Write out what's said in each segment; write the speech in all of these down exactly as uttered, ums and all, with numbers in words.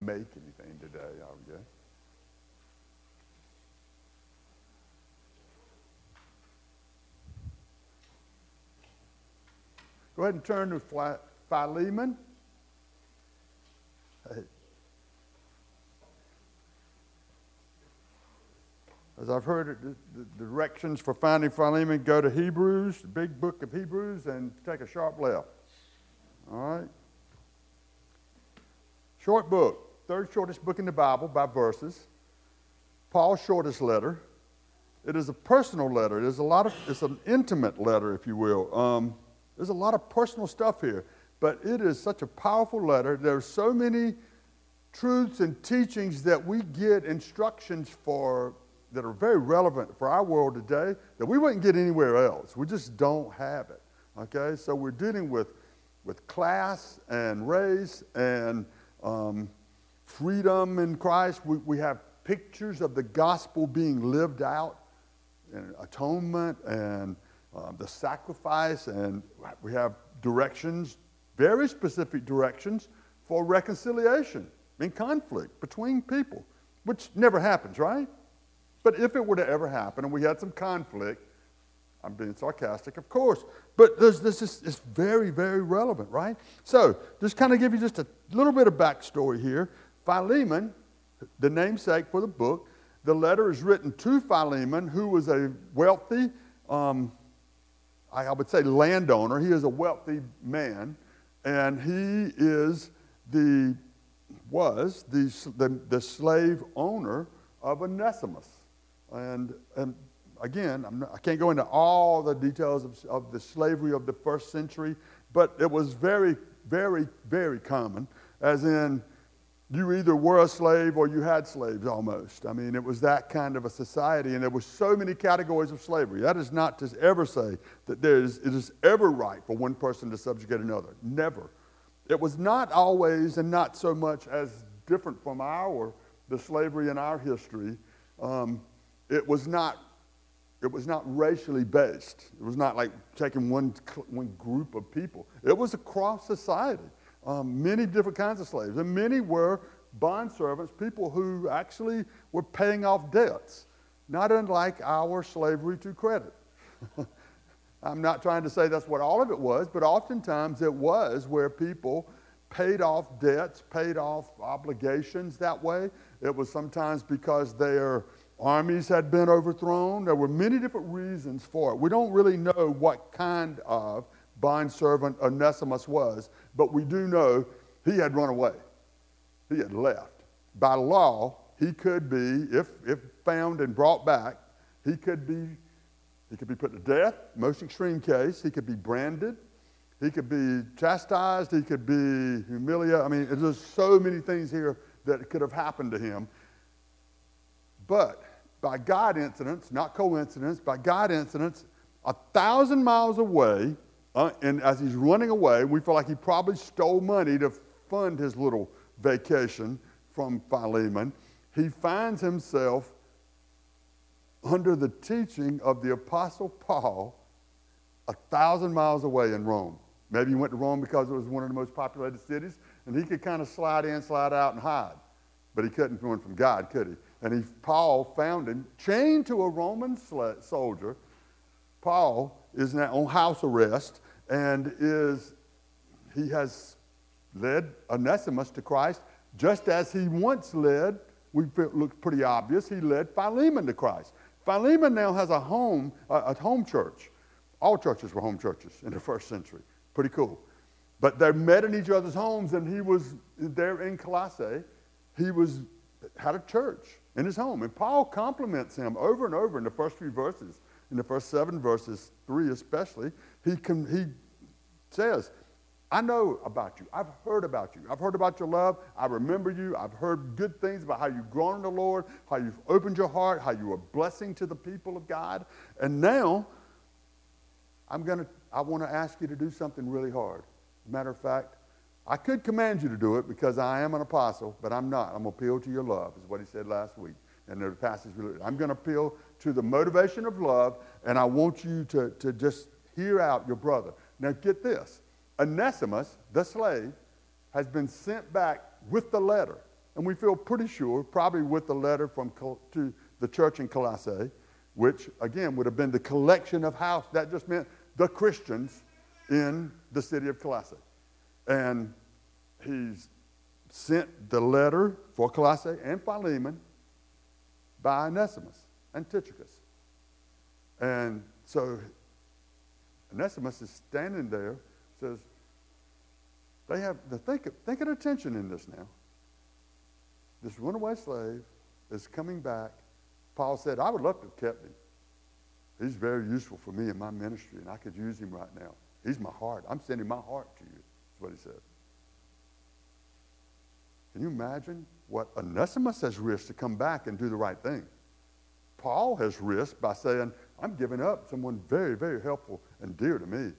make anything today, I guess. Go ahead and turn to Philemon. Hey. As I've heard it, the, the directions for finding Philemon, go to Hebrews, the big book of Hebrews, and take a sharp left. All right? Short book, third shortest book in the Bible by verses. Paul's shortest letter. It is a personal letter. It is a lot of, it's an intimate letter, if you will. Um, there's a lot of personal stuff here, but it is such a powerful letter. There's so many truths and teachings that we get instructions for that are very relevant for our world today that we wouldn't get anywhere else. We just don't have it, okay? So we're dealing with, with class and race and um, freedom in Christ. We, we have pictures of the gospel being lived out, and atonement and um, the sacrifice, and we have directions, very specific directions for reconciliation in conflict between people, which never happens, right? But if it were to ever happen and we had some conflict, I'm being sarcastic, of course, but there's, this is it's very, very relevant, right? So just kind of give you just a little bit of backstory here. Philemon, the namesake for the book, the letter is written to Philemon, who was a wealthy, um, I would say landowner. He is a wealthy man, and he is the, was the, the, the slave owner of Onesimus. And, and again, I'm not, I can't go into all the details of, of the slavery of the first century, but it was very, very, very common, as in you either were a slave or you had slaves almost. I mean, it was that kind of a society, and there were so many categories of slavery. That is not to ever say that there is, it is ever right for one person to subjugate another. Never. It was not always, and not so much as different from our, the slavery in our history. Um, it was not, it was not racially based. It was not like taking one, one group of people. It was across society. Um, many different kinds of slaves, and many were bondservants, people who actually were paying off debts, not unlike our slavery to credit. I'm not trying to say that's what all of it was, but oftentimes it was where people paid off debts, paid off obligations that way. It was sometimes because their armies had been overthrown. There were many different reasons for it. We don't really know what kind of bondservant Onesimus was, but we do know he had run away. He had left. By law, he could be, if, if found and brought back, he could be, he could be put to death, most extreme case. He could be branded. He could be chastised. He could be humiliated. I mean, there's so many things here that could have happened to him. But by God incidents, not coincidence, by God incidents, a thousand miles away, Uh, and as he's running away, we feel like he probably stole money to fund his little vacation from Philemon. He finds himself under the teaching of the Apostle Paul a thousand miles away in Rome. Maybe he went to Rome because it was one of the most populated cities, and he could kind of slide in, slide out, and hide. But he couldn't run from God, could he? And he, Paul found him chained to a Roman soldier. Paul is now on house arrest, and is he has led Onesimus to Christ, just as he once led, we feel it looks pretty obvious, he led Philemon to Christ. Philemon now has a home, a, a home church. All churches were home churches in the first century. Pretty cool. But they met in each other's homes, and he was there in Colossae. He was had a church in his home, and Paul compliments him over and over in the first few verses. In the first seven verses, three especially, he can, he says, I know about you. I've heard about you. I've heard about your love. I remember you. I've heard good things about how you've grown in the Lord, how you've opened your heart, how you are a blessing to the people of God. And now, I'm gonna, I want to ask you to do something really hard. Matter of fact, I could command you to do it because I am an apostle, but I'm not. I'm going to appeal to your love, is what he said last week. And the passage we looked at. I'm going to appeal to the motivation of love, and I want you to, to just hear out your brother. Now get this. Onesimus, the slave, has been sent back with the letter. and we feel pretty sure, probably with the letter from Col- to the church in Colossae, which, again, would have been the collection of house. That just meant the Christians in the city of Colossae. And he's sent the letter for Colossae and Philemon by Onesimus and Tychicus. And so Onesimus is standing there, says, they have, the think, think of the tension in this now. This runaway slave is coming back. Paul said, I would love to have kept him. He's very useful for me in my ministry, and I could use him right now. He's my heart. I'm sending my heart to you, is what he said. Can you imagine what Onesimus has risked to come back and do the right thing? Paul has risked by saying, I'm giving up someone very, very helpful and dear to me.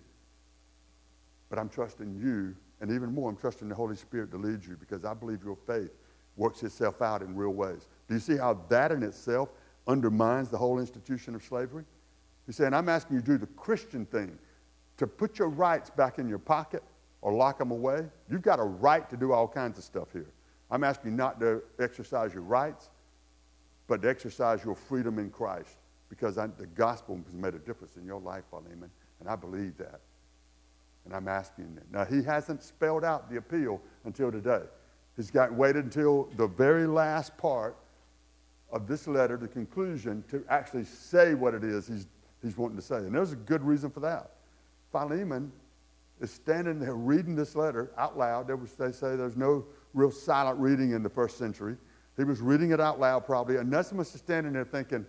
But I'm trusting you, and even more, I'm trusting the Holy Spirit to lead you, because I believe your faith works itself out in real ways. Do you see how that in itself undermines the whole institution of slavery? He's saying, I'm asking you to do the Christian thing, to put your rights back in your pocket or lock them away. You've got a right to do all kinds of stuff here. I'm asking you not to exercise your rights, but to exercise your freedom in Christ, because I, the gospel has made a difference in your life, Philemon, and I believe that. And I'm asking that. Now, he hasn't spelled out the appeal until today. He's got waited until the very last part of this letter, the conclusion, to actually say what it is he's, he's wanting to say. And there's a good reason for that. Philemon is standing there reading this letter out loud. There was, they say there's no real silent reading in the first century. He was reading it out loud probably. Onesimus is standing there thinking,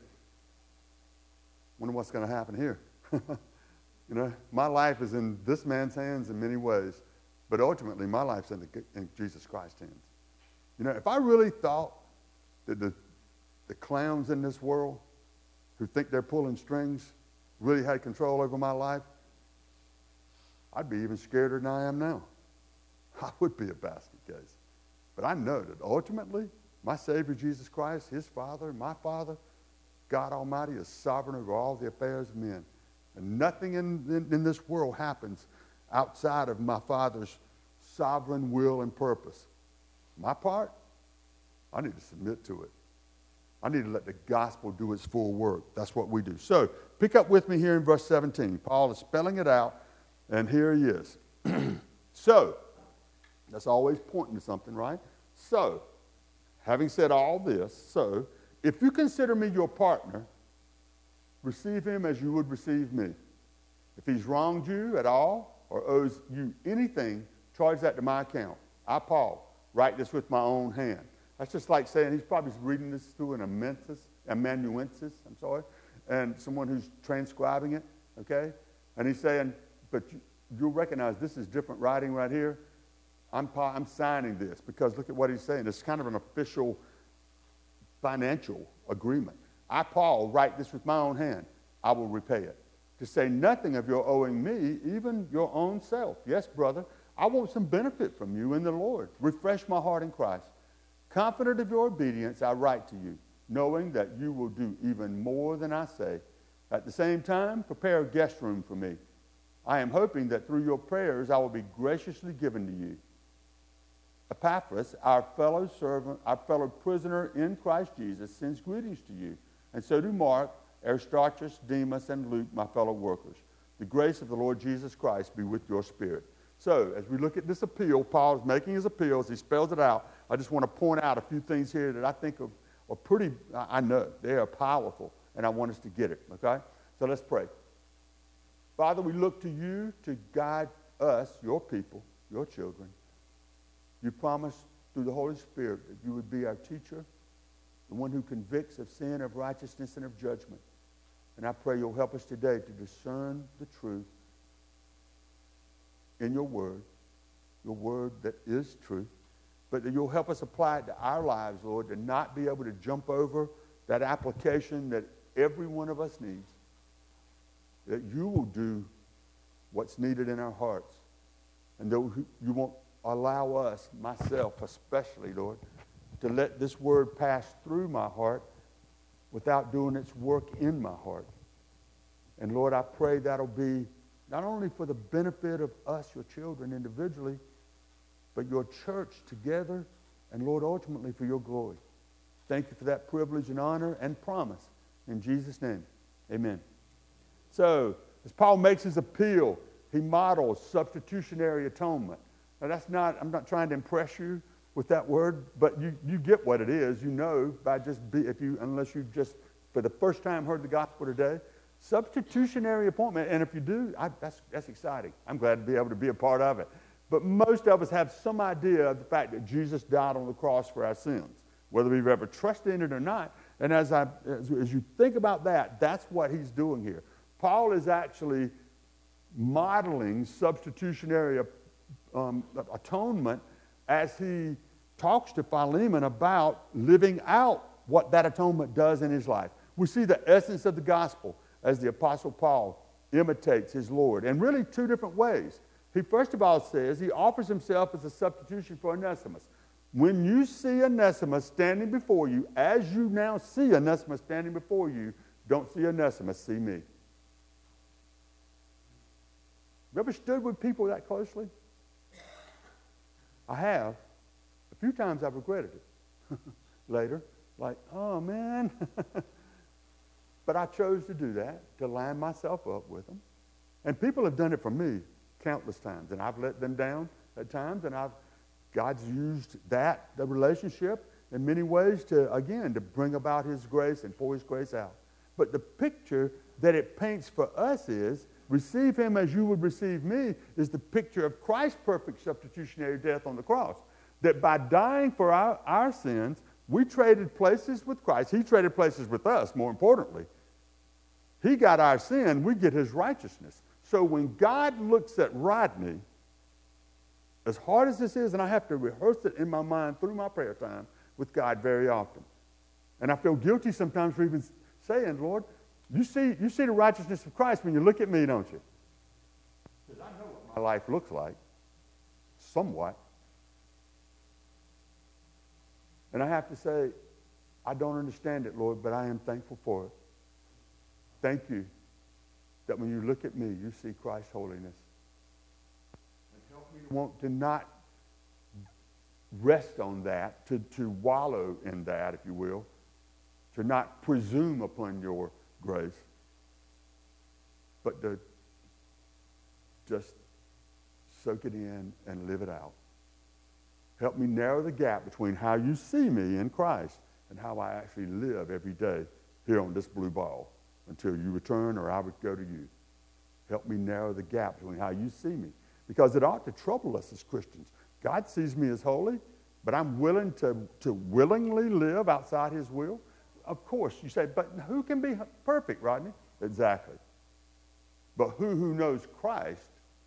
wonder what's going to happen here. You know, my life is in this man's hands in many ways, but ultimately my life's in, the, in Jesus Christ's hands. You know, if I really thought that the, the clowns in this world who think they're pulling strings really had control over my life, I'd be even scarier than I am now. I would be a basket case. But I know that ultimately, my Savior Jesus Christ, his Father, my Father, God Almighty is sovereign over all the affairs of men. And nothing in, in, in this world happens outside of my Father's sovereign will and purpose. My part, I need to submit to it. I need to let the gospel do its full work. That's what we do. So, pick up with me here in verse seventeen. Paul is spelling it out, and here he is. So, that's always pointing to something, right? So, having said all this, so, if you consider me your partner, receive him as you would receive me. If he's wronged you at all or owes you anything, charge that to my account. I, Paul, write this with my own hand. That's just like saying, he's probably reading this through an amanuensis, amanuensis, I'm sorry, and someone who's transcribing it, okay? And he's saying, but you, you'll recognize this is different writing right here. I'm, I'm signing this because look at what he's saying. It's kind of an official financial agreement. I, Paul, write this with my own hand. I will repay it. To say nothing of your owing me, even your own self. Yes, brother, I want some benefit from you in the Lord. Refresh my heart in Christ. Confident of your obedience, I write to you, knowing that you will do even more than I say. At the same time, prepare a guest room for me. I am hoping that through your prayers I will be graciously given to you. Epaphras, our fellow servant, our fellow prisoner in Christ Jesus, sends greetings to you. And so do Mark, Aristarchus, Demas, and Luke, my fellow workers. The grace of the Lord Jesus Christ be with your spirit. So, as we look at this appeal, Paul is making his appeal as he spells it out. I just want to point out a few things here that I think are, are pretty, I know, they are powerful, and I want us to get it, okay? So let's pray. Father, we look to you to guide us, your people, your children. You promised through the Holy Spirit that you would be our teacher, the one who convicts of sin, of righteousness, and of judgment. And I pray you'll help us today to discern the truth in your word, your word that is truth, but that you'll help us apply it to our lives, Lord, to not be able to jump over that application that every one of us needs, that you will do what's needed in our hearts, and that you won't allow us, myself especially, Lord, to let this word pass through my heart without doing its work in my heart. And Lord, I pray that'll be not only for the benefit of us, your children, individually, but your church together and, Lord, ultimately for your glory. Thank you for that privilege and honor and promise. In Jesus' name, amen. So, as Paul makes his appeal, he models substitutionary atonement. Now, that's not, I'm not trying to impress you with that word, but you, you get what it is. You know by just be, if you, unless you've just, for the first time, heard the gospel today, substitutionary atonement. And if you do, I, that's, that's exciting. I'm glad to be able to be a part of it. But most of us have some idea of the fact that Jesus died on the cross for our sins, whether we've ever trusted in it or not. And as, I, as, as you think about that, that's what he's doing here. Paul is actually modeling substitutionary um, atonement as he talks to Philemon about living out what that atonement does in his life. We see the essence of the gospel as the Apostle Paul imitates his Lord in really two different ways. He first of all says he offers himself as a substitution for Onesimus. When you see Onesimus standing before you, as you now see Onesimus standing before you, don't see Onesimus, see me. You ever stood with people that closely? I have. A few times I've regretted it later. Like, oh, man. But I chose to do that, to line myself up with them. And people have done it for me countless times. And I've let them down at times. And I've, God's used that, the relationship, in many ways to, again, to bring about his grace and pour his grace out. But the picture that it paints for us is, receive him as you would receive me, is the picture of Christ's perfect substitutionary death on the cross. That by dying for our, our sins, we traded places with Christ. He traded places with us, more importantly. He got our sin, we get his righteousness. So when God looks at Rodney, as hard as this is, and I have to rehearse it in my mind through my prayer time with God very often. And I feel guilty sometimes for even saying, Lord, you see, you see the righteousness of Christ when you look at me, don't you? Because I know what my life looks like, somewhat. And I have to say, I don't understand it, Lord, but I am thankful for it. Thank you that when you look at me, you see Christ's holiness. And help me to want to not rest on that, to, to wallow in that, if you will, to not presume upon your grace, but to just soak it in and live it out. Help me narrow the gap between how you see me in Christ and how I actually live every day here on this blue ball until you return or I would go to you. Help me narrow the gap between how you see me, because it ought to trouble us as Christians. God sees me as holy, but I'm willing to, to willingly live outside his will. Of course, you say, but who can be perfect, Rodney? Exactly. But who who knows Christ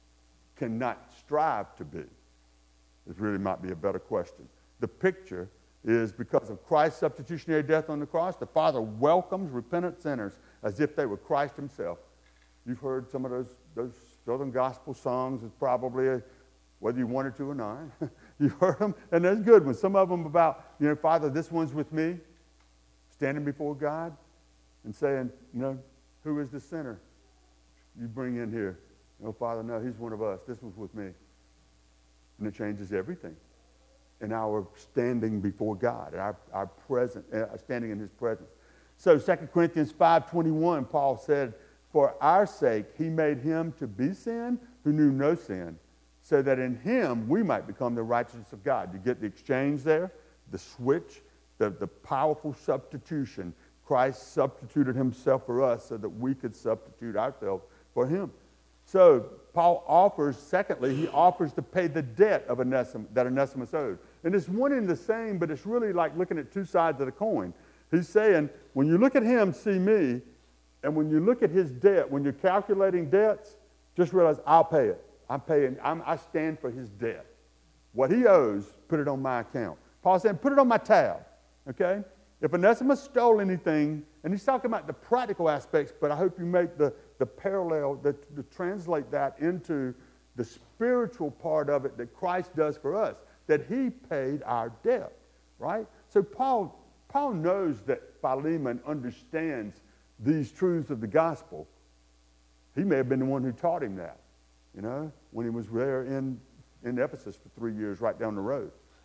cannot strive to be? This really might be a better question. The picture is because of Christ's substitutionary death on the cross, the Father welcomes repentant sinners as if they were Christ himself. You've heard some of those, those Southern gospel songs, it's probably, a, whether you wanted to or not. You've heard them, and that's good ones. Some of them about, you know, Father, this one's with me, standing before God and saying, you know, who is the sinner you bring in here? Oh, Father, no, he's one of us. This one's with me. And it changes everything in our standing before God, our, our present, uh, standing in his presence. So Second Corinthians five twenty-one, Paul said, for our sake he made him to be sin who knew no sin, so that in him we might become the righteousness of God. You get the exchange there, the switch, the, the powerful substitution. Christ substituted himself for us so that we could substitute ourselves for him. So Paul offers, secondly, he offers to pay the debt of Onesimus, that Onesimus owed. And it's one and the same, but it's really like looking at two sides of the coin. He's saying, when you look at him, see me, and when you look at his debt, when you're calculating debts, just realize I'll pay it. I'm paying, I'm, I stand for his debt. What he owes, put it on my account. Paul said, put it on my tab, okay? If Onesimus stole anything, and he's talking about the practical aspects, but I hope you make the, the parallel, that to translate that into the spiritual part of it that Christ does for us, that he paid our debt, right? So Paul, Paul knows that Philemon understands these truths of the gospel. He may have been the one who taught him that, you know, when he was there in, in Ephesus for three years right down the road.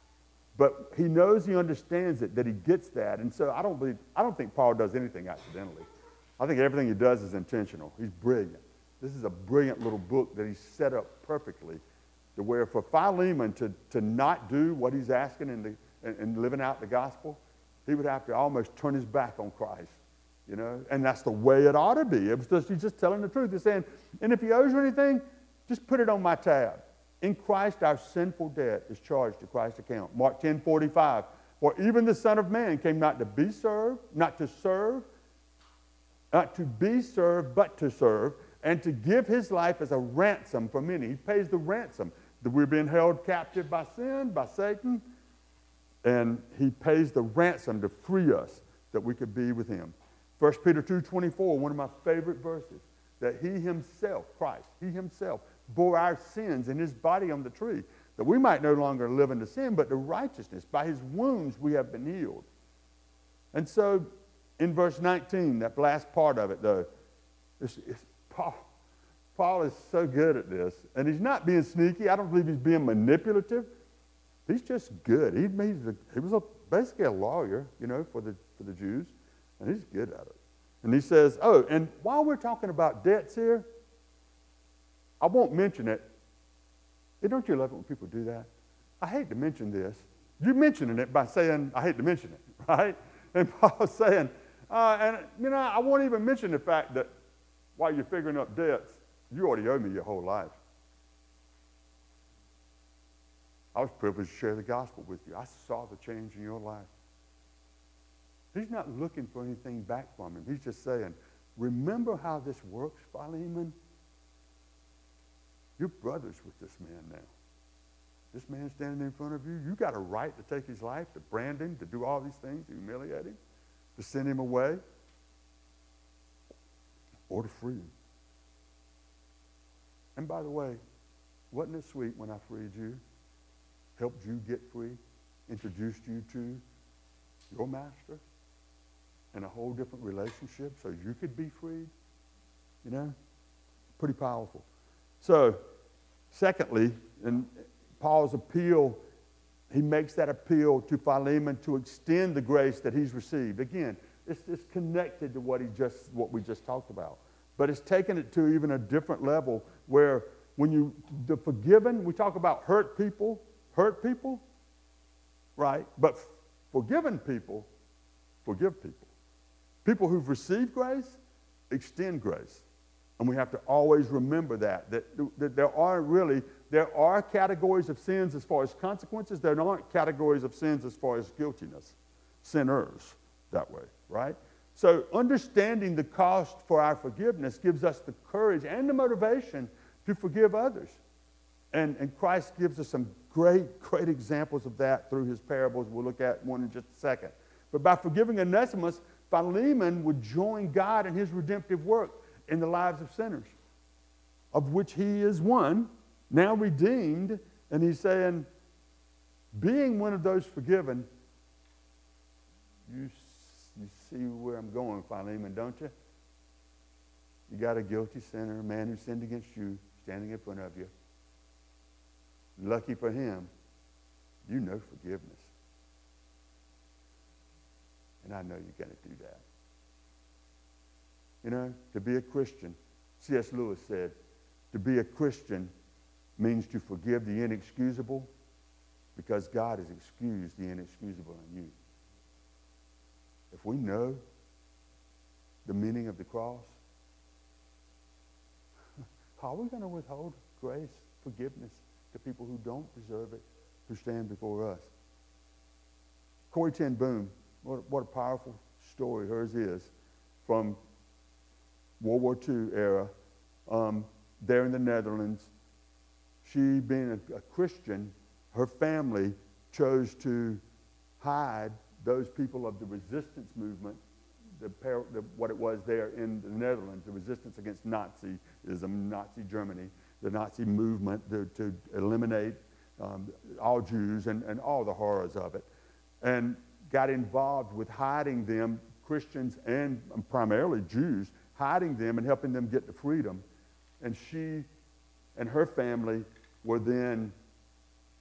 But he knows, he understands it, that he gets that. And so I don't believe, I don't think Paul does anything accidentally. I think everything he does is intentional. He's brilliant. This is a brilliant little book that he's set up perfectly to where for Philemon to, to not do what he's asking in the, and, and living out the gospel, he would have to almost turn his back on Christ, you know? And that's the way it ought to be. It was just, he's just telling the truth. He's saying, and if he owes you anything, just put it on my tab. In Christ, our sinful debt is charged to Christ's account. Mark ten forty-five. For even the Son of Man came not to be served, not to serve, not to be served, but to serve, and to give his life as a ransom for many. He pays the ransom. That we're being held captive by sin, by Satan, and he pays the ransom to free us that we could be with him. First Peter two twenty-four, one of my favorite verses, that he himself, Christ, he himself, bore our sins in his body on the tree, that we might no longer live into sin, but to righteousness. By his wounds we have been healed. And so in verse nineteen, that last part of it, though, it's, it's Paul, Paul is so good at this. And he's not being sneaky. I don't believe he's being manipulative. He's just good. He, he's a, he was a, basically a lawyer, you know, for the, for the Jews. And he's good at it. And he says, oh, and while we're talking about debts here, I won't mention it. Hey, don't you love it when people do that? I hate to mention this. You're mentioning it by saying, I hate to mention it, right? And Paul's saying, uh, and, you know, I won't even mention the fact that while you're figuring up debts, you already owe me your whole life. I was privileged to share the gospel with you. I saw the change in your life. He's not looking for anything back from him. He's just saying, remember how this works, Philemon? You're brothers with this man now. This man standing in front of you, you got a right to take his life, to brand him, to do all these things, to humiliate him, to send him away, or to free him. And by the way, wasn't it sweet when I freed you, helped you get free, introduced you to your master in a whole different relationship so you could be freed? You know? Pretty powerful. So, secondly, in Paul's appeal, he makes that appeal to Philemon to extend the grace that he's received. Again, it's, it's connected to what he just what we just talked about. But it's taken it to even a different level where when you, the forgiven, we talk about hurt people, hurt people, right? But forgiven people, forgive people. People who've received grace, extend grace. And we have to always remember that, that, that there are really, there are categories of sins as far as consequences. There aren't categories of sins as far as guiltiness, sinners that way, right? So understanding the cost for our forgiveness gives us the courage and the motivation to forgive others. And, and Christ gives us some great, great examples of that through his parables. We'll look at one in just a second. But by forgiving Onesimus, Philemon would join God in his redemptive work in the lives of sinners, of which he is one, now redeemed. And he's saying, being one of those forgiven, you, you see where I'm going, Philemon, don't you? You got a guilty sinner, a man who sinned against you, standing in front of you. Lucky for him, you know forgiveness. And I know you're going to do that. You know, to be a Christian, C S Lewis said, to be a Christian means to forgive the inexcusable because God has excused the inexcusable in you. If we know the meaning of the cross, how are we going to withhold grace, forgiveness to people who don't deserve it, who stand before us? Corrie ten Boom, what, what a powerful story hers is, from World War Two era, um, there in the Netherlands. She, being a, a Christian, her family chose to hide those people of the resistance movement, the, the, what it was there in the Netherlands, the resistance against Nazism, Nazi Germany, the Nazi movement to, to eliminate um, all Jews and, and all the horrors of it, and got involved with hiding them, Christians and primarily Jews, hiding them and helping them get to freedom. And she and her family were then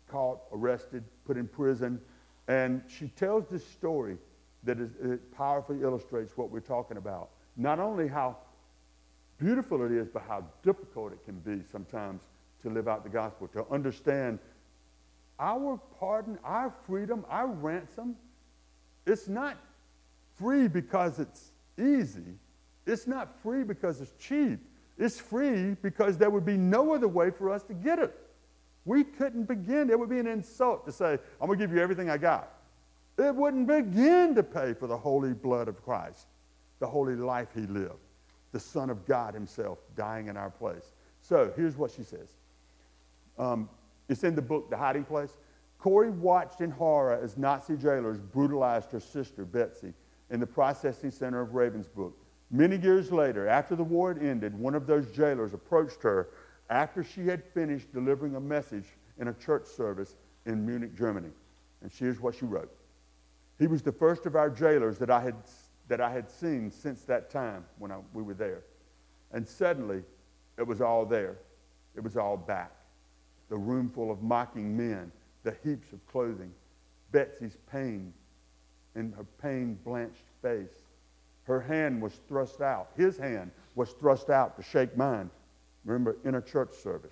caught, arrested, put in prison. And she tells this story that is, it powerfully illustrates what we're talking about. Not only how beautiful it is, but how difficult it can be sometimes to live out the gospel, to understand our pardon, our freedom, our ransom. It's not free because it's easy. It's not free because it's cheap. It's free because there would be no other way for us to get it. We couldn't begin. It would be an insult to say, I'm going to give you everything I got. It wouldn't begin to pay for the holy blood of Christ, the holy life he lived, the Son of God himself dying in our place. So here's what she says. Um, it's in the book, The Hiding Place. Corrie watched in horror as Nazi jailers brutalized her sister, Betsy, in the processing center of Ravensbrück. Many years later, after the war had ended, one of those jailers approached her after she had finished delivering a message in a church service in Munich, Germany. And here's what she wrote. He was the first of our jailers that I had, that I had seen since that time when I, we were there. And suddenly, it was all there. It was all back. The room full of mocking men, the heaps of clothing, Betsy's pain in her pain-blanched face. Her hand was thrust out. His hand was thrust out to shake mine. Remember, in a church service.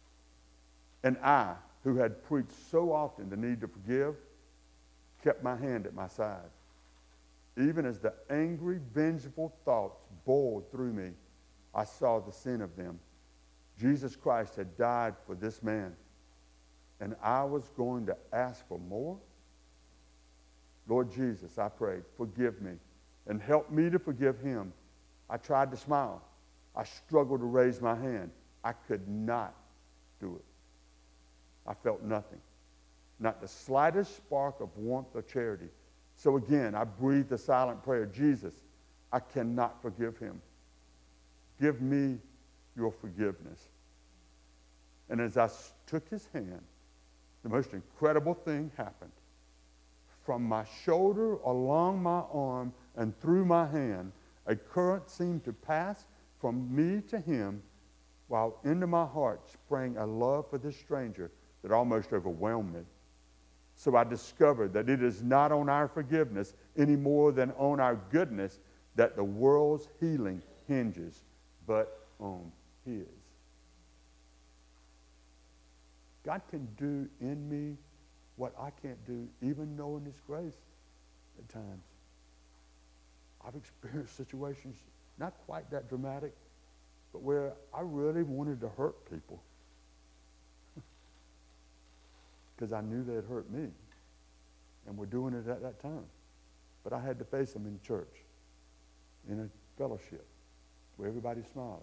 And I, who had preached so often the need to forgive, kept my hand at my side. Even as the angry, vengeful thoughts boiled through me, I saw the sin of them. Jesus Christ had died for this man, and I was going to ask for more? Lord Jesus, I prayed, forgive me, and help me to forgive him. I tried to smile. I struggled to raise my hand. I could not do it. I felt nothing, not the slightest spark of warmth or charity. So again, I breathed a silent prayer. Jesus, I cannot forgive him. Give me your forgiveness. And as I took his hand, the most incredible thing happened. From my shoulder, along my arm, and through my hand, a current seemed to pass from me to him, while into my heart sprang a love for this stranger that almost overwhelmed me. So I discovered that it is not on our forgiveness any more than on our goodness that the world's healing hinges, but on his. God can do in me what I can't do, even knowing his grace at times. I've experienced situations, not quite that dramatic, but where I really wanted to hurt people because I knew they'd hurt me, and were doing it at that time. But I had to face them in church, in a fellowship, where everybody's smiling.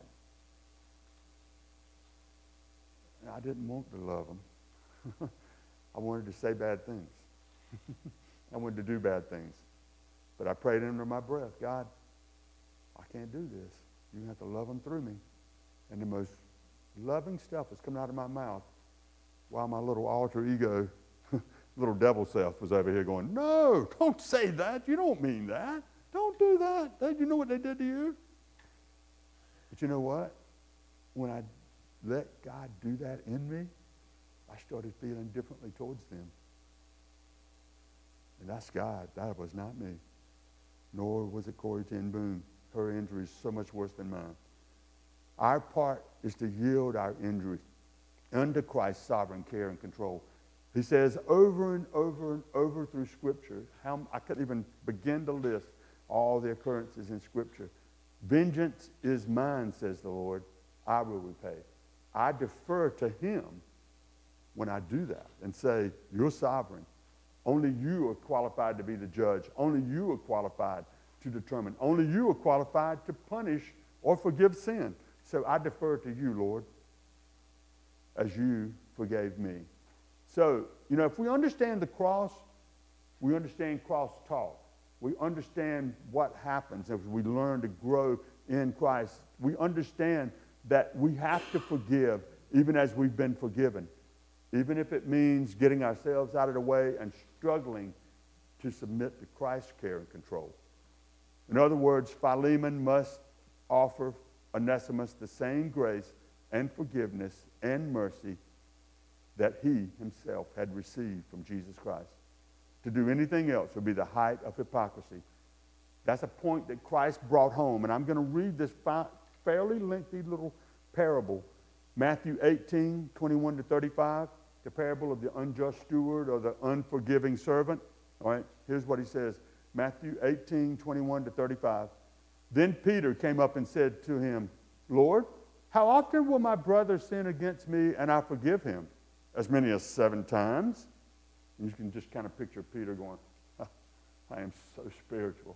And I didn't want to love them. I wanted to say bad things. I wanted to do bad things. But I prayed under my breath, God, I can't do this. You have to love them through me. And the most loving stuff was coming out of my mouth while my little alter ego, little devil self was over here going, no, don't say that. You don't mean that. Don't do that. Don't you know what they did to you? But you know what? When I let God do that in me, I started feeling differently towards them. And that's God. That was not me. Nor was it Corrie ten Boom. Her injury is so much worse than mine. Our part is to yield our injury under Christ's sovereign care and control. He says over and over and over through Scripture, how I couldn't even begin to list all the occurrences in Scripture. Vengeance is mine, says the Lord. I will repay. I defer to him when I do that and say, you're sovereign. Only you are qualified to be the judge. Only you are qualified to determine. Only you are qualified to punish or forgive sin. So I defer to you, Lord, as you forgave me. So, you know, if we understand the cross, we understand cross talk. We understand what happens as we learn to grow in Christ. We understand that we have to forgive even as we've been forgiven, even if it means getting ourselves out of the way and struggling to submit to Christ's care and control. In other words, Philemon must offer Onesimus the same grace and forgiveness and mercy that he himself had received from Jesus Christ. To do anything else would be the height of hypocrisy. That's a point that Christ brought home. And I'm going to read this fi- fairly lengthy little parable. Matthew eighteen, twenty-one to thirty-five, the parable of the unjust steward or the unforgiving servant. All right, here's what he says. Matthew eighteen, twenty-one to thirty-five. Then Peter came up and said to him, Lord, how often will my brother sin against me and I forgive him? As many as seven times? And you can just kind of picture Peter going, I am so spiritual.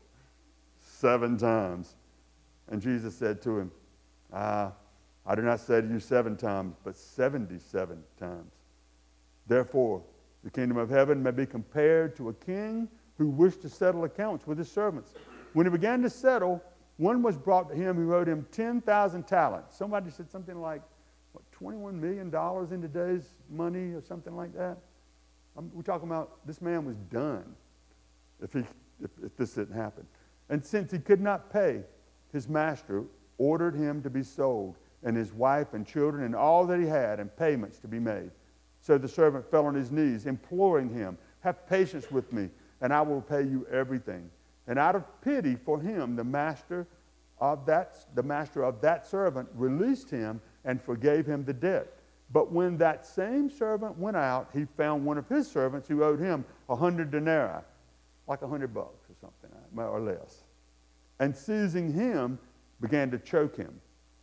Seven times. And Jesus said to him, ah, I do not say to you seven times, but seventy-seven times. Therefore, the kingdom of heaven may be compared to a king who wished to settle accounts with his servants. When he began to settle, one was brought to him who owed him ten thousand talents. Somebody said something like, what, twenty-one million dollars in today's money or something like that? I'm, we're talking about this man was done if, he, if, if this didn't happen. And since he could not pay, his master ordered him to be sold, and his wife and children and all that he had, and payments to be made. So the servant fell on his knees, imploring him, have patience with me, and I will pay you everything. And out of pity for him, the master of that, the master of that servant released him and forgave him the debt. But when that same servant went out, he found one of his servants who owed him a hundred denarii, like a hundred bucks or something, more or less. And seizing him, began to choke him,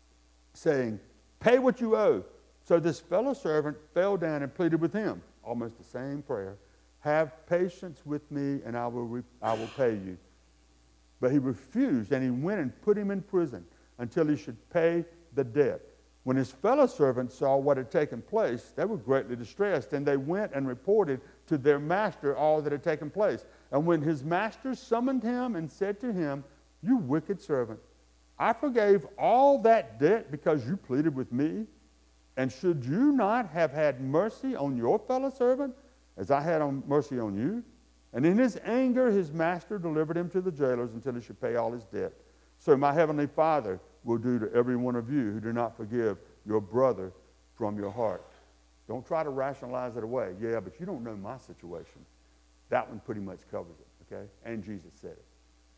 saying, pay what you owe. So this fellow servant fell down and pleaded with him, almost the same prayer, have patience with me and I will, re- I will pay you. But he refused, and he went and put him in prison until he should pay the debt. When his fellow servants saw what had taken place, they were greatly distressed, and they went and reported to their master all that had taken place. And when his master summoned him and said to him, you wicked servant, I forgave all that debt because you pleaded with me. And should you not have had mercy on your fellow servant as I had on mercy on you? And in his anger, his master delivered him to the jailers until he should pay all his debt. So my heavenly Father will do to every one of you who do not forgive your brother from your heart. Don't try to rationalize it away. Yeah, but you don't know my situation. That one pretty much covers it, okay? And Jesus said it.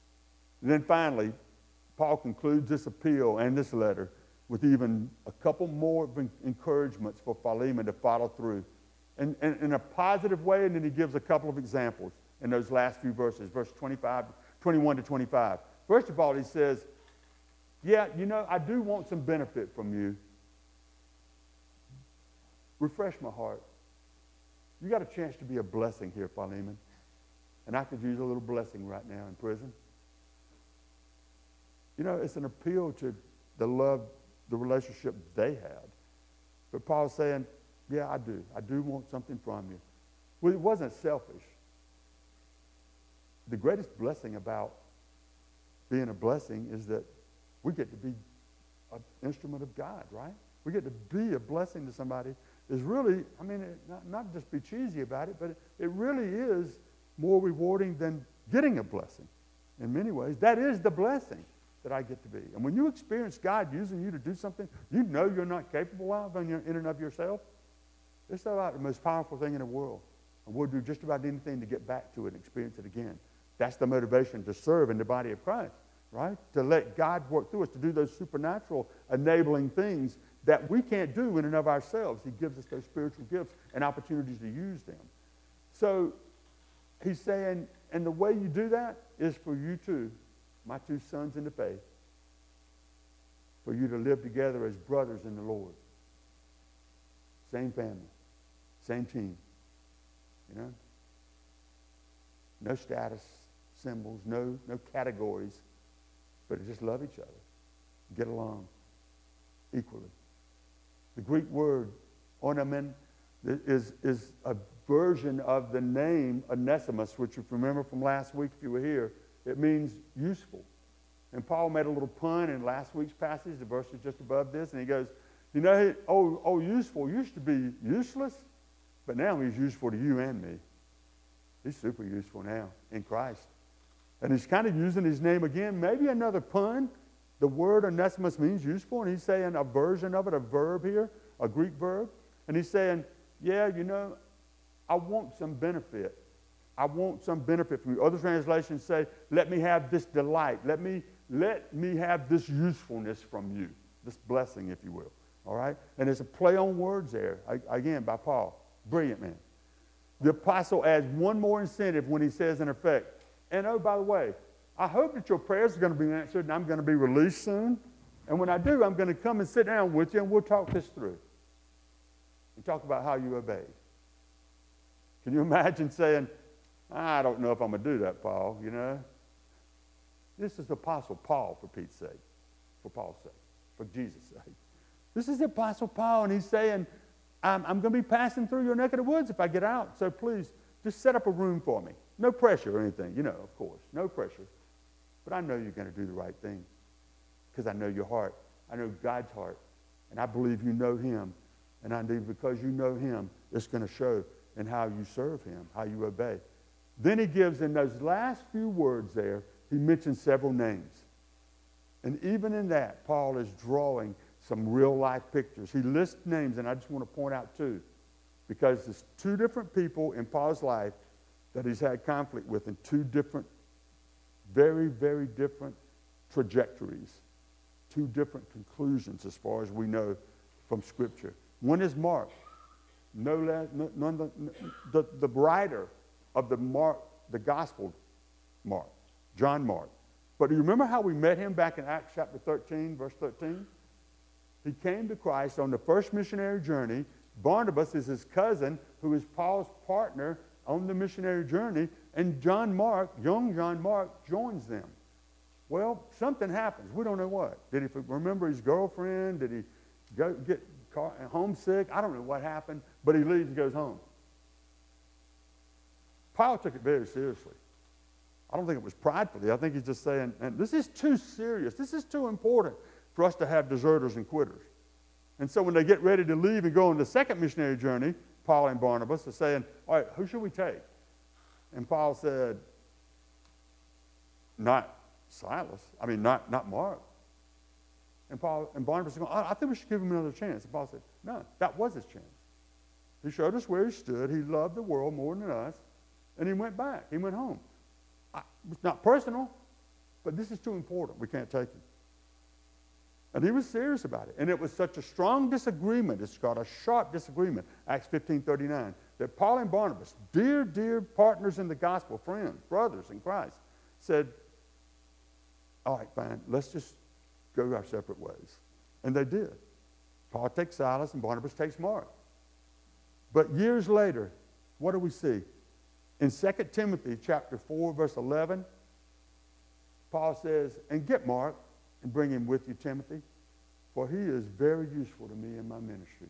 And then finally, Paul concludes this appeal and this letter with even a couple more encouragements for Philemon to follow through in, in, in a positive way, and then he gives a couple of examples in those last few verses, verse twenty-five, twenty-one to twenty-five. First of all, he says, yeah, you know, I do want some benefit from you. Refresh my heart. You got a chance to be a blessing here, Philemon. And I could use a little blessing right now in prison. You know, it's an appeal to the love, the relationship they had. But Paul's saying, yeah, I do. I do want something from you. Well, it wasn't selfish. The greatest blessing about being a blessing is that we get to be an instrument of God, right? We get to be a blessing to somebody. Is really, I mean, it, not, not just be cheesy about it, but it, it really is more rewarding than getting a blessing in many ways. That is the blessing that I get to be. And when you experience God using you to do something you know you're not capable of in, your, in and of yourself, it's about the most powerful thing in the world. And we'll do just about anything to get back to it and experience it again. That's the motivation to serve in the body of Christ, right? To let God work through us, to do those supernatural enabling things that we can't do in and of ourselves. He gives us those spiritual gifts and opportunities to use them. So he's saying, and the way you do that is for you two, my two sons in the faith, for you to live together as brothers in the Lord. Same family, same team, you know? No status symbols, no, no categories, but just love each other, get along equally. The Greek word ornamen is, is a version of the name Onesimus, which if you remember from last week if you were here, it means useful. And Paul made a little pun in last week's passage, the verse is just above this, and he goes, you know, oh, oh, useful used to be useless, but now he's useful to you and me. He's super useful now in Christ. And he's kind of using his name again, maybe another pun. The word Onesimus means useful, and he's saying a version of it, a verb here, a Greek verb. And he's saying, Yeah, you know, I want some benefit. I want some benefit from you. Other translations say, let me have this delight. Let me, let me have this usefulness from you, this blessing, if you will. All right? And there's a play on words there, again, by Paul. Brilliant, man. The apostle adds one more incentive when he says, in effect, and oh, by the way, I hope that your prayers are going to be answered and I'm going to be released soon. And when I do, I'm going to come and sit down with you and we'll talk this through. And talk about how you obeyed. Can you imagine saying, I don't know if I'm going to do that, Paul, you know? This is the Apostle Paul, for Pete's sake, for Paul's sake, for Jesus' sake. This is the Apostle Paul, and he's saying, I'm, I'm going to be passing through your neck of the woods if I get out, so please, just set up a room for me. No pressure or anything, you know, of course, no pressure. But I know you're going to do the right thing because I know your heart. I know God's heart, and I believe you know him. And I believe because you know him, it's going to show in how you serve him, how you obey. Then he gives, in those last few words there, he mentions several names. And even in that, Paul is drawing some real-life pictures. He lists names, and I just want to point out two, because there's two different people in Paul's life that he's had conflict with in two different, very, very different trajectories, two different conclusions as far as we know from Scripture. One is Mark, no less, no, none the, the, the writer of the Mark, the Gospel Mark, John Mark. But do you remember how we met him back in Acts chapter thirteen, verse thirteen? He came to Christ on the first missionary journey. Barnabas is his cousin, who is Paul's partner on the missionary journey, and John Mark, young John Mark, joins them. Well, something happens. We don't know what. Did he remember his girlfriend? Did he go get homesick? I don't know what happened, but he leaves and goes home. Paul took it very seriously. I don't think it was pridefully. I think he's just saying, and this is too serious. This is too important for us to have deserters and quitters. And so when they get ready to leave and go on the second missionary journey, Paul and Barnabas are saying, all right, who should we take? And Paul said, not Silas. I mean, not, not Mark. And Paul and Barnabas are going, oh, I think we should give him another chance. And Paul said, no, that was his chance. He showed us where he stood. He loved the world more than us. And he went back. He went home. I, it's not personal, but this is too important. We can't take him. And he was serious about it. And it was such a strong disagreement, it's called a sharp disagreement, Acts fifteen thirty-nine, that Paul and Barnabas, dear, dear partners in the gospel, friends, brothers in Christ, said, all right, fine, let's just go our separate ways. And they did. Paul takes Silas and Barnabas takes Mark. But years later, what do we see? In Second Timothy chapter four, verse eleven, Paul says, and get Mark and bring him with you, Timothy, for he is very useful to me in my ministry.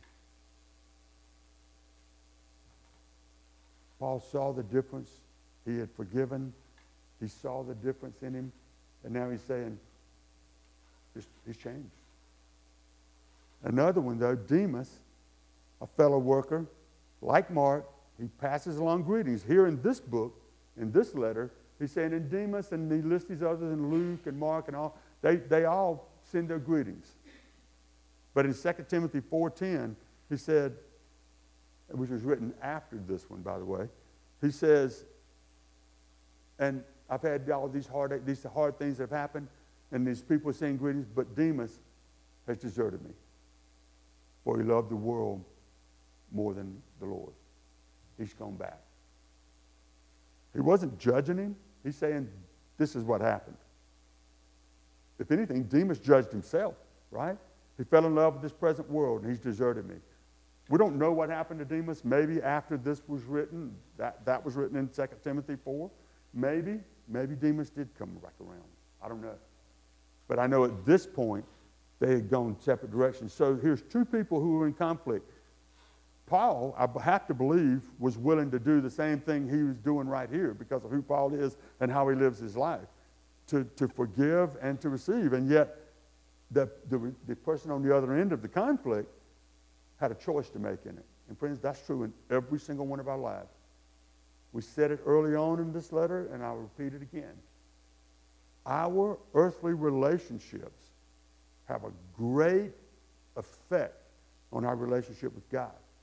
Paul saw the difference. He had forgiven. He saw the difference in him. And now he's saying, he's changed. Another one, though, Demas, a fellow worker, like Mark, he passes along greetings. Here in this book, in this letter, he's saying, in Demas, and he lists these others, and Luke and Mark and all, they, they all send their greetings. But in Second Timothy four ten, he said, which was written after this one, by the way, he says, and I've had all these hard, these hard things that have happened, and these people saying greetings, but Demas has deserted me, for he loved the world more than the Lord. He's gone back. He wasn't judging him. He's saying, this is what happened. If anything, Demas judged himself, right? He fell in love with this present world, and he's deserted me. We don't know what happened to Demas. Maybe after this was written, that, that was written in Second Timothy four. Maybe, maybe Demas did come back around. I don't know. But I know at this point, they had gone separate directions. So here's two people who were in conflict. Paul, I have to believe, was willing to do the same thing he was doing right here because of who Paul is and how he lives his life, to, to forgive and to receive. And yet, the, the, the person on the other end of the conflict had a choice to make in it. And friends, that's true in every single one of our lives. We said it early on in this letter, and I'll repeat it again. Our earthly relationships have a great effect on our relationship with God.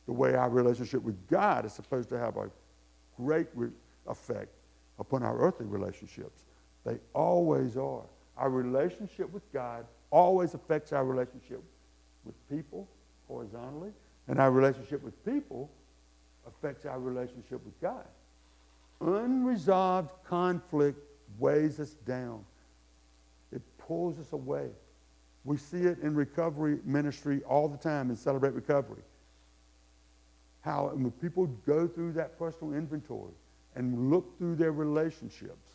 the way our relationship with God is supposed to have a great re- effect upon our earthly relationships. They always are. Our relationship with God always affects our relationship with people horizontally, and our relationship with people affects our relationship with God. Unresolved conflict weighs us down. It pulls us away. We see it in recovery ministry all the time in Celebrate Recovery. How when people go through that personal inventory and look through their relationships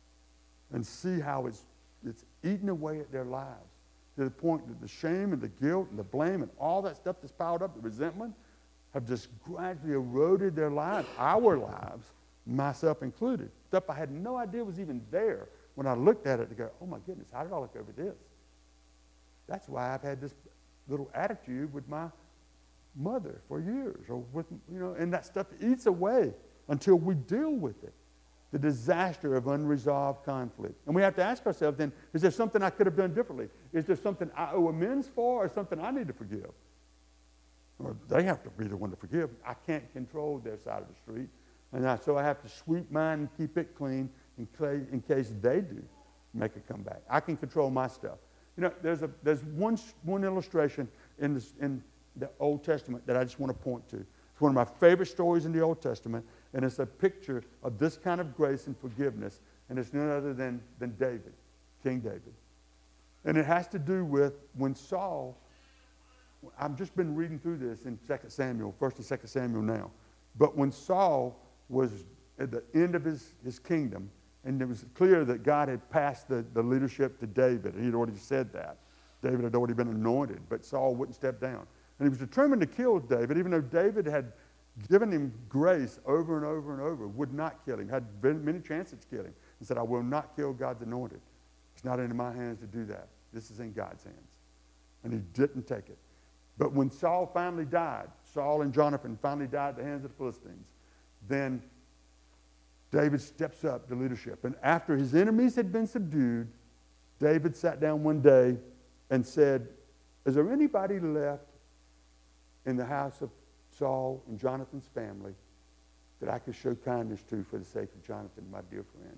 and see how it's, it's eating away at their lives to the point that the shame and the guilt and the blame and all that stuff that's piled up, the resentment, have just gradually eroded their lives, our lives, myself included. Stuff I had no idea was even there when I looked at it to go, oh my goodness, how did I look over this? That's why I've had this little attitude with my mother for years, or with, you know, and that stuff eats away until we deal with it. The disaster of unresolved conflict. And we have to ask ourselves then, is there something I could have done differently? Is there something I owe amends for, or something I need to forgive? Or they have to be the one to forgive. I can't control their side of the street. And I, so I have to sweep mine and keep it clean in, case, in case they do make a comeback. I can control my stuff. You know, there's, a, there's one, one illustration in, this, in the Old Testament that I just want to point to. It's one of my favorite stories in the Old Testament, and it's a picture of this kind of grace and forgiveness, and it's none other than, than David, King David. And it has to do with when Saul, I've just been reading through this in Second Samuel, First and Second Samuel now, but when Saul was at the end of his, his kingdom, and it was clear that God had passed the, the leadership to David, and he'd already said that. David had already been anointed, but Saul wouldn't step down. And he was determined to kill David, even though David had given him grace over and over and over, would not kill him, had many chances to kill him, and said, I will not kill God's anointed. It's not in my hands to do that. This is in God's hands. And he didn't take it. But when Saul finally died, Saul and Jonathan finally died at the hands of the Philistines, then David steps up to leadership. And after his enemies had been subdued, David sat down one day and said, is there anybody left in the house of Saul and Jonathan's family that I could show kindness to for the sake of Jonathan, my dear friend?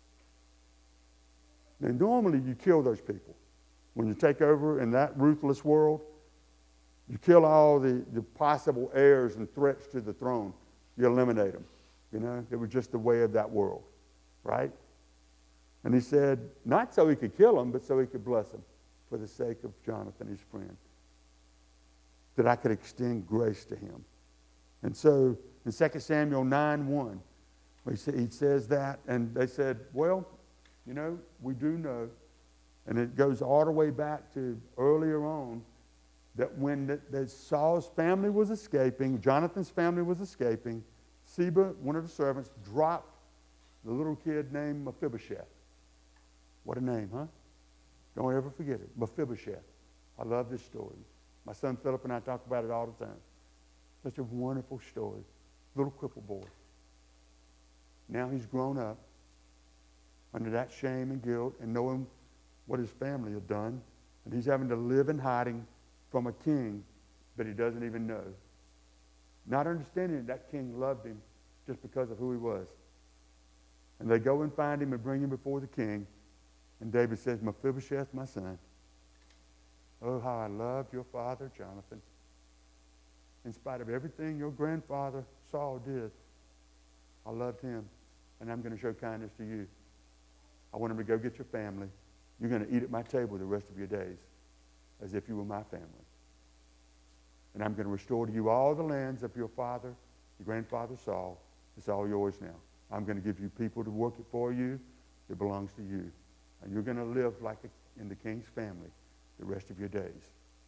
Now, normally you kill those people. When you take over in that ruthless world, you kill all the, the possible heirs and threats to the throne. You eliminate them. You know, it was just the way of that world, right? And he said, not so he could kill them, but so he could bless them for the sake of Jonathan, his friend, that I could extend grace to him. And so in Second Samuel nine one, he says that, and they said, well, you know, we do know, and it goes all the way back to earlier on, that when the, the Saul's family was escaping, Jonathan's family was escaping, Siba, one of the servants, dropped the little kid named Mephibosheth. What a name, huh? Don't ever forget it. Mephibosheth. I love this story. My son Philip and I talk about it all the time. Such a wonderful story. Little crippled boy. Now he's grown up under that shame and guilt and knowing what his family had done. And he's having to live in hiding from a king that he doesn't even know. Not understanding that that king loved him just because of who he was. And they go and find him and bring him before the king. And David says, Mephibosheth, my son. Oh, how I loved your father, Jonathan. In spite of everything your grandfather Saul did, I loved him. And I'm going to show kindness to you. I want him to go get your family. You're going to eat at my table the rest of your days as if you were my family. And I'm going to restore to you all the lands of your father, your grandfather Saul. It's all yours now. I'm going to give you people to work it for you. It belongs to you. And you're going to live like a, in the king's family the rest of your days.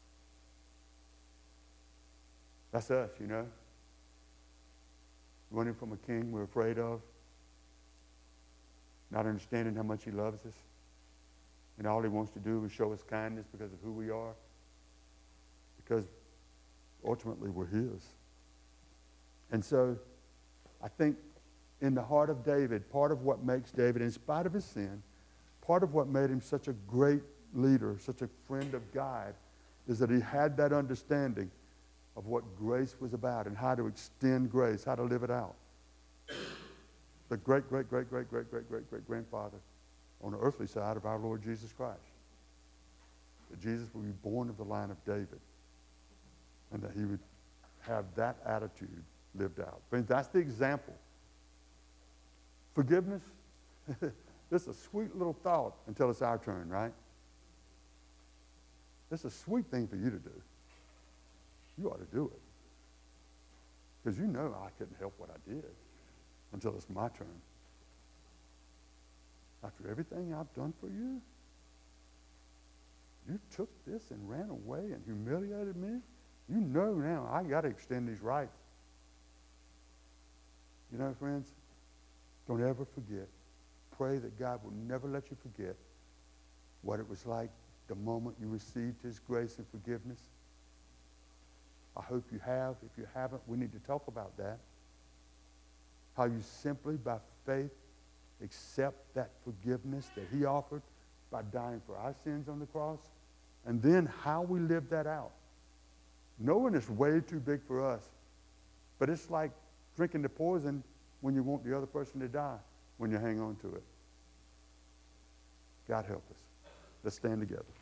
That's us, you know. Running from a king we're afraid of. Not understanding how much he loves us. And all he wants to do is show us kindness because of who we are. Because ultimately we're his. And so I think in the heart of David, part of what makes David, in spite of his sin, part of what made him such a great leader, such a friend of God, is that he had that understanding of what grace was about and how to extend grace, how to live it out. The great, great, great, great, great, great, great, great grandfather on the earthly side of our Lord Jesus Christ. That Jesus would be born of the line of David and that he would have that attitude lived out. Friends, that's the example. Forgiveness, this is a sweet little thought until it's our turn, right? It's a sweet thing for you to do. You ought to do it. Because you know I couldn't help what I did until it's my turn. After everything I've done for you, you took this and ran away and humiliated me. You know now I got to extend these rights. You know, friends, don't ever forget. Pray that God will never let you forget what it was like the moment you received his grace and forgiveness. I hope you have. If you haven't, we need to talk about that. How you simply, by faith, accept that forgiveness that he offered by dying for our sins on the cross. And then how we live that out. Knowing it's way too big for us. But it's like drinking the poison when you want the other person to die, when you hang on to it. God help us. Let's stand together.